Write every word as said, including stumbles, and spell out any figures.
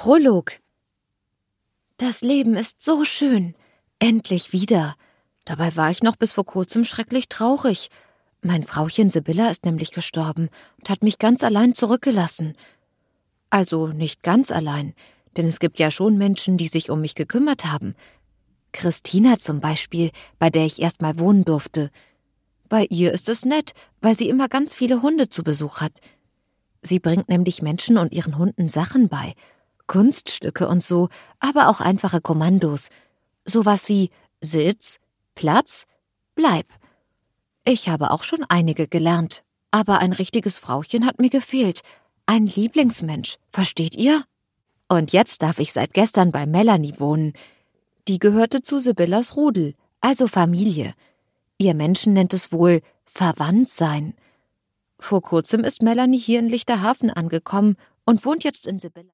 Prolog. Das Leben ist so schön. Endlich wieder. Dabei war ich noch bis vor kurzem schrecklich traurig. Mein Frauchen Sibylla ist nämlich gestorben und hat mich ganz allein zurückgelassen. Also nicht ganz allein, denn es gibt ja schon Menschen, die sich um mich gekümmert haben. Christina zum Beispiel, bei der ich erst mal wohnen durfte. Bei ihr ist es nett, weil sie immer ganz viele Hunde zu Besuch hat. Sie bringt nämlich Menschen und ihren Hunden Sachen bei. Kunststücke und so, aber auch einfache Kommandos. Sowas wie Sitz, Platz, Bleib. Ich habe auch schon einige gelernt, aber ein richtiges Frauchen hat mir gefehlt. Ein Lieblingsmensch, versteht ihr? Und jetzt darf ich seit gestern bei Melanie wohnen. Die gehörte zu Sibyllas Rudel, also Familie. Ihr Menschen nennt es wohl Verwandtsein. Vor kurzem ist Melanie hier in Lichterhafen angekommen und wohnt jetzt in Sibylla.